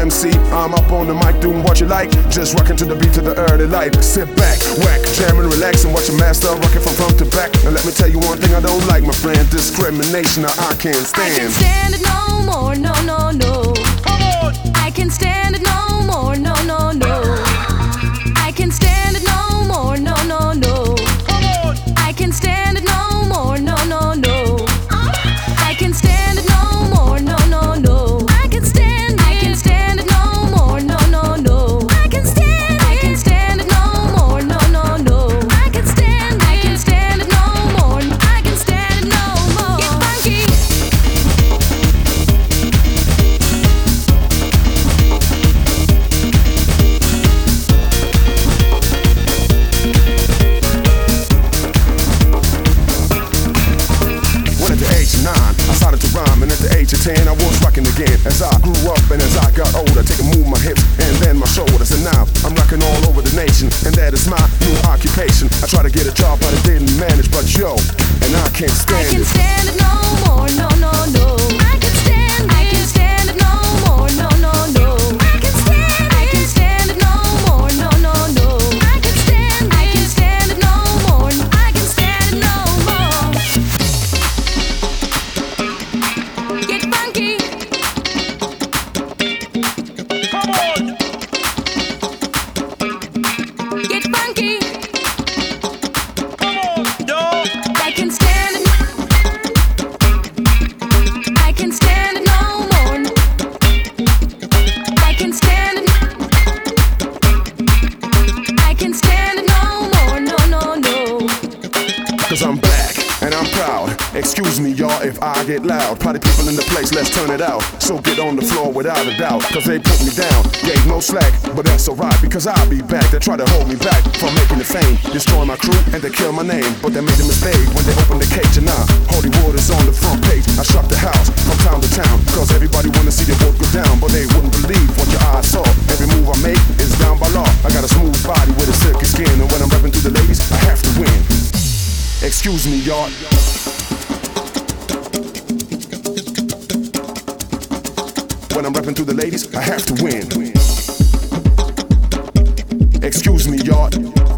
MC, I'm up on the mic doing what you like. Just rocking to the beat to the early light. Sit back, whack, jam and relax and watch your master rocking from front to back. Now let me tell you one thing I don't like, my friend. Discrimination, now I can't stand. I can't stand it no more, no, no, no. Come on! I can't stand it no more, no, no, no. I can't stand it no more, no, no, no. Come on! I can't stand it no more, no, no, no. I can't stand it no more, no, no, no. I can't stand it no more, no, no, no. I can't stand it no more, no, no, no. I can't stand it no more, I can't stand it no more. Get funky. When at the age of 9, I started to rhyme, and at the age of 10, I was rocking again. As I grew up and as I got older, take a move my hips and then my shoulders, and now I'm rocking all over the nation, and that is my new occupation. I try to get a job, but I didn't manage, but yo, and I can't stand it. I can't stand it no more, no, no, no. I can't stand it no more, no, no, no. I can't stand it no more, no, no, no. I can't stand it no more, I can't stand it no more. Get funky. Come on! Get funky. Come on, yo! I can't stand it. I can't stand it no more. I can't stand it. I can't stand it no more. No, no, no. Cause I'm black and I'm proud. Excuse me, y'all, if I get loud. Party people in the place, let's turn it out. So get on the floor without a doubt. Cause they put me down, gave no slack. But that's alright, because I'll be back. They try to hold me back from making the fame. Destroy my crew and they kill my name. But they made a mistake when they opened the cage. And now Holy Wood is on the front page. I struck the house from town to town. Cause everybody wanna see the boat go down. But they wouldn't believe what your eyes saw. Every move I make is down by law. I got a smooth body with a silky skin. And when I'm rapping to the ladies, I have to win. Excuse me, y'all. When I'm rapping to the ladies, I have to win. Excuse me, y'all.